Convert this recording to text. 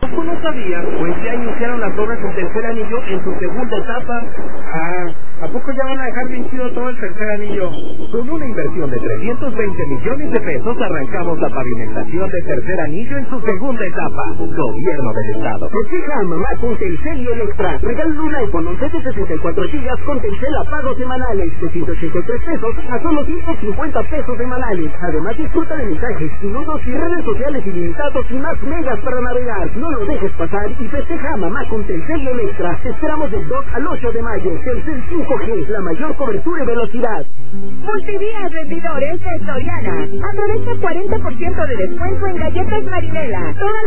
¿Tú no sabías? Pues ya iniciaron las obras en Tercer Anillo en su segunda etapa. ¿A poco ya van a dejar bien chido todo el Tercer Anillo? Con una inversión de 320 millones de pesos arrancamos la pavimentación de Tercer Anillo en su segunda etapa. Gobierno del Estado. Festeja a mamá con Telcel y Electra. Regala un iPhone 11 de 64 GB con Telcel a pagos semanales de 183 pesos a solo 150 pesos semanales. Además disfruta de mensajes, minutos y redes sociales ilimitados y más megas para navegar. No lo dejes pasar y festeja a mamá con Telcel y Electra. Te esperamos del 2 al 8 de mayo. Telcel 5G, la mayor cobertura y velocidad. Multidías Rendidores de Soriana. Aprovecha 40% de descuento en galletas Marinela. Todas